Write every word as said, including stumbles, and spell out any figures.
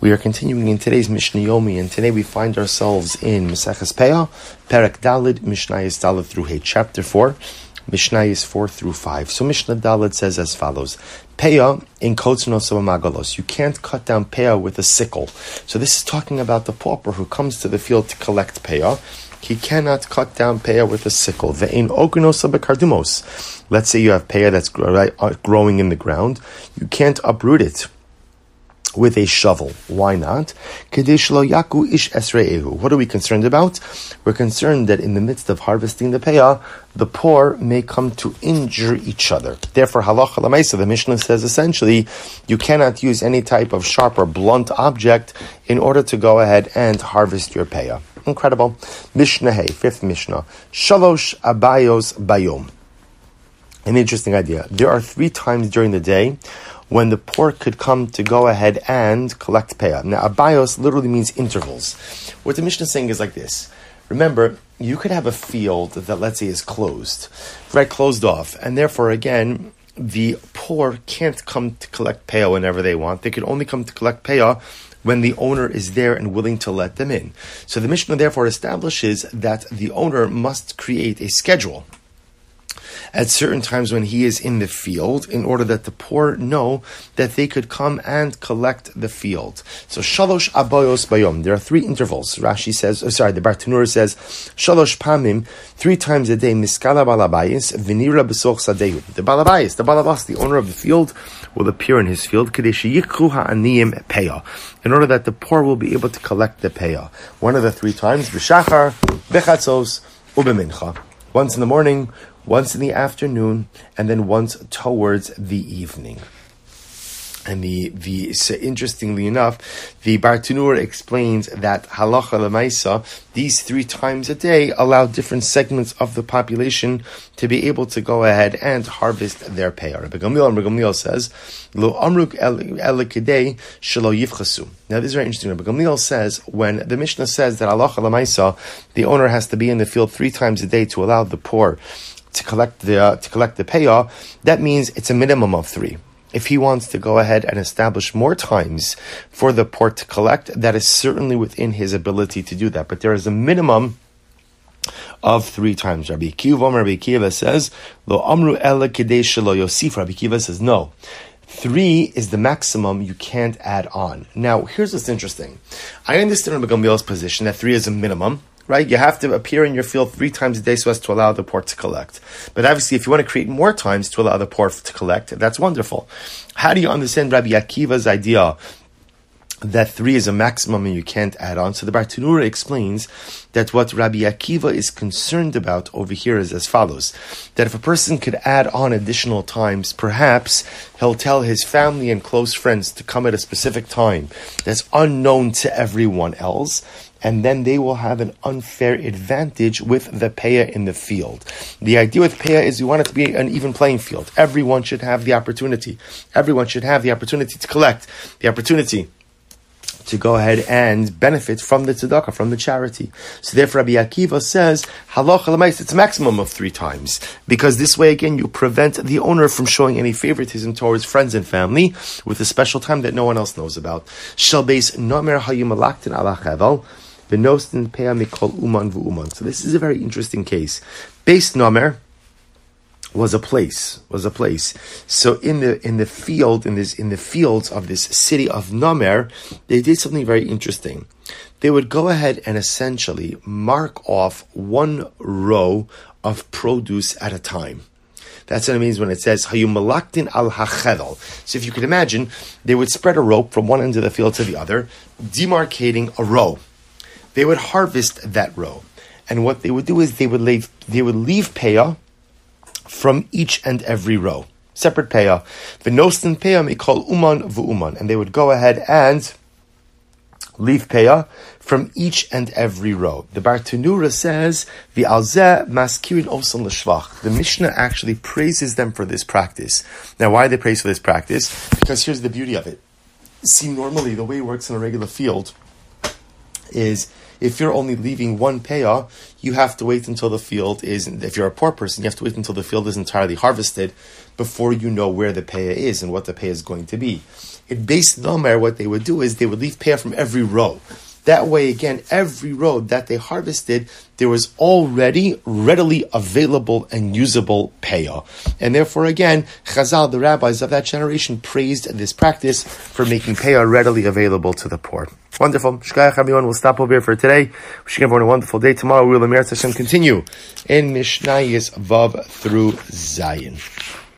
We are continuing in today's Mishnah Yomi, and today we find ourselves in Maseches Peah, Perek Daled, Mishnayos Daled through Hey, chapter four, Mishnayos four through five. So Mishnah Daled says as follows: Peah in Kotzonos Magalos. You can't cut down Peah with a sickle. So this is talking about the pauper who comes to the field to collect Peah. He cannot cut down Peah with a sickle. Ve'ein okenos bekardumos. Let's say you have Peah that's growing in the ground. You can't uproot it with a shovel. Why not? What are we concerned about? We're concerned that in the midst of harvesting the Peah, the poor may come to injure each other. Therefore, halacha l'maisa, the Mishnah says essentially, you cannot use any type of sharp or blunt object in order to go ahead and harvest your Peah. Incredible. Mishnah Hey, fifth Mishnah. Shalosh abayos bayom. An interesting idea. There are three times during the day when the poor could come to go ahead and collect Peah. Now, abayos literally means intervals. What the Mishnah is saying is like this. Remember, you could have a field that, let's say, is closed, right, closed off, and therefore, again, the poor can't come to collect Peah whenever they want. They can only come to collect Peah when the owner is there and willing to let them in. So the Mishnah therefore establishes that the owner must create a schedule at certain times when he is in the field, in order that the poor know that they could come and collect the field. So shalosh abayos bayom. There are three intervals. Rashi says, oh, sorry, the Bartanura says, shalosh pamim, three times a day, miskala balabayis, vinira besoch sadehu. The balabayis, the balabas, the owner of the field, will appear in his field, kadesh yikru ha'aniyim peah, in order that the poor will be able to collect the peah. One of the three times, b'shachar, b'chatzos, u'b'mincha. Once in the morning, once in the afternoon, and then once towards the evening. And the, the so interestingly enough, the Bartanur explains that halacha l'maisa, these three times a day allow different segments of the population to be able to go ahead and harvest their Peah. Rabbi Gamliel, Rabbi Gamliel says, Lo amruk el kedei shelo yivchasu. Now this is very interesting. Rabbi Gamliel says, when the Mishnah says that halacha l'maisa, the owner has to be in the field three times a day to allow the poor to collect the uh, to collect the Peah, that means it's a minimum of three. If he wants to go ahead and establish more times for the poor to collect, that is certainly within his ability to do that. But there is a minimum of three times. Rabbi Akiva, Rabbi Akiva says, Lo amru ela kedei shelo yosif. Rabbi Akiva says, no. Three is the maximum you can't add on. Now, here's what's interesting. I understand Rabbi Gamliel's position that three is a minimum. Right? You have to appear in your field three times a day so as to allow the poor to collect. But obviously, if you want to create more times to allow the poor to collect, that's wonderful. How do you understand Rabbi Akiva's idea that three is a maximum and you can't add on? So the Bartanura explains that what Rabbi Akiva is concerned about over here is as follows: that if a person could add on additional times, perhaps he'll tell his family and close friends to come at a specific time that's unknown to everyone else, and then they will have an unfair advantage with the Peah in the field. The idea with Peah is you want it to be an even playing field. Everyone should have the opportunity. Everyone should have the opportunity to collect, the opportunity to go ahead and benefit from the tzedakah, from the charity. So therefore Rabbi Akiva says, halacha l'maisa, it's a maximum of three times. Because this way, again, you prevent the owner from showing any favoritism towards friends and family with a special time that no one else knows about. Shel beis nomer hayu malaktin ala chevel, v'nostin peah mikol uman v'uman. So this is a very interesting case. Beis nomer was a place, was a place. So in the in the field, in this in the fields of this city of Nomer, they did something very interesting. They would go ahead and essentially mark off one row of produce at a time. That's what it means when it says hayu malaktin al hachevel. So if you could imagine, they would spread a rope from one end of the field to the other, demarcating a row. They would harvest that row, and what they would do is they would leave they would leave Peah from each and every row, separate Peah. V'nostin Peah mikol uman v'uman, and they would go ahead and leave Peah from each and every row. The Bartanura says, V'alzeh maskirin osan l'shvach. The Mishnah actually praises them for this practice. Now, why they praise for this practice? Because here's the beauty of it. See, normally the way it works in a regular field is if you're only leaving one payah, you have to wait until the field is, if you're a poor person, you have to wait until the field is entirely harvested before you know where the payah is and what the payah is going to be. In Beis Nomer, what they would do is they would leave payah from every row. That way, again, every row that they harvested, there was already readily available and usable payah. And therefore, again, Chazal, the rabbis of that generation, praised this practice for making payah readily available to the poor. Wonderful. Shkayach, everyone. We'll stop over here for today. Wishing everyone a wonderful day. Tomorrow we will, Emir Hashem, continue in Mishnayos Vav through Zayin.